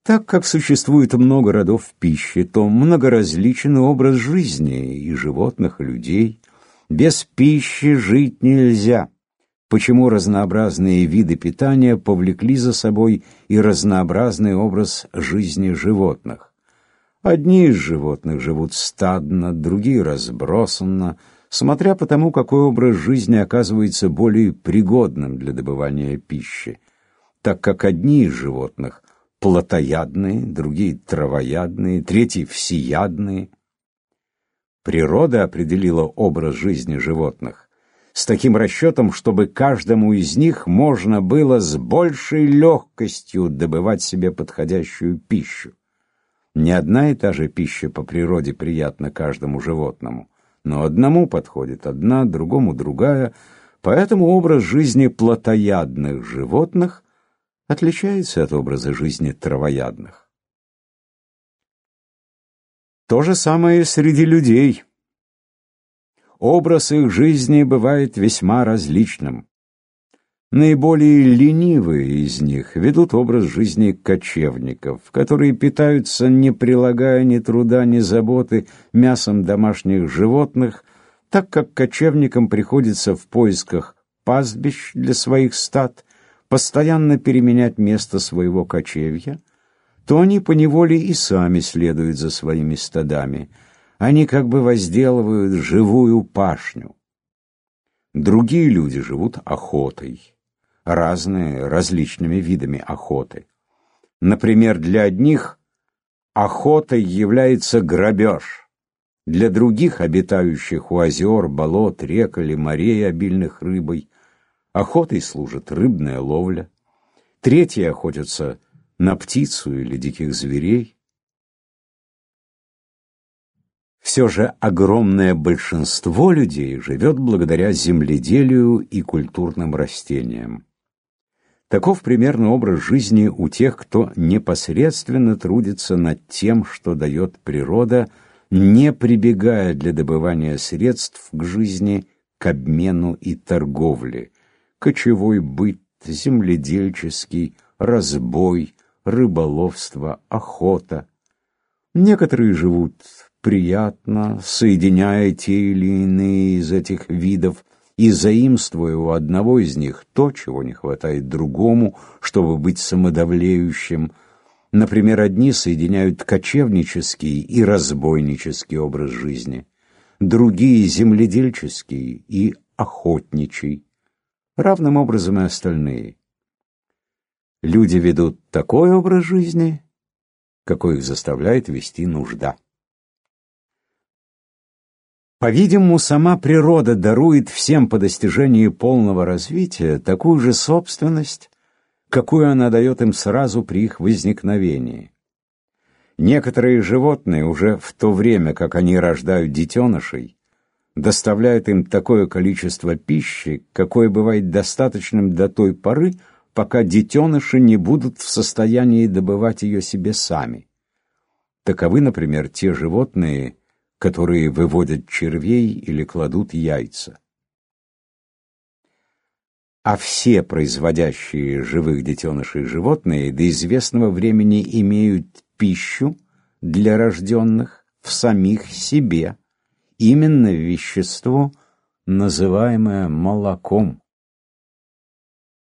Так как существует много родов пищи, то многоразличен образ жизни и животных, и людей. Без пищи жить нельзя, почему разнообразные виды питания повлекли за собой и разнообразный образ жизни животных. Одни из животных живут стадно, другие разбросанно, смотря по тому, какой образ жизни оказывается более пригодным для добывания пищи, так как одни из животных плотоядные, другие травоядные, третьи всеядные. Природа определила образ жизни животных с таким расчетом, чтобы каждому из них можно было с большей легкостью добывать себе подходящую пищу. Не одна и та же пища по природе приятна каждому животному, но одному подходит одна, другому другая, поэтому образ жизни плотоядных животных отличается от образа жизни травоядных. То же самое и среди людей. Образ их жизни бывает весьма различным. Наиболее ленивые из них ведут образ жизни кочевников, которые питаются, не прилагая ни труда, ни заботы, мясом домашних животных, так как кочевникам приходится в поисках пастбищ для своих стад постоянно переменять место своего кочевья, то они поневоле и сами следуют за своими стадами. Они как бы возделывают живую пашню. Другие люди живут охотой, различными видами охоты. Например, для одних охотой является грабеж, для других, обитающих у озер, болот, рек или морей, обильных рыбой, охотой служит рыбная ловля, третьи охотятся на птицу или диких зверей. Все же огромное большинство людей живет благодаря земледелию и культурным растениям. Таков примерно образ жизни у тех, кто непосредственно трудится над тем, что дает природа, не прибегая для добывания средств к жизни, к обмену и торговле. Кочевой быт, земледельческий, разбой, рыболовство, охота. Некоторые живут приятно, соединяя те или иные из этих видов и заимствуя у одного из них то, чего не хватает другому, чтобы быть самодовлеющим. Например, одни соединяют кочевнический и разбойнический образ жизни, другие — земледельческий и охотничий, равным образом и остальные. Люди ведут такой образ жизни, какой их заставляет вести нужда. По-видимому, сама природа дарует всем по достижении полного развития такую же собственность, какую она дает им сразу при их возникновении. Некоторые животные уже в то время, как они рождают детенышей, доставляют им такое количество пищи, какое бывает достаточным до той поры, пока детеныши не будут в состоянии добывать ее себе сами. Таковы, например, те животные, которые выводят червей или кладут яйца. А все производящие живых детенышей животные до известного времени имеют пищу для рожденных в самих себе, именно вещество, называемое молоком.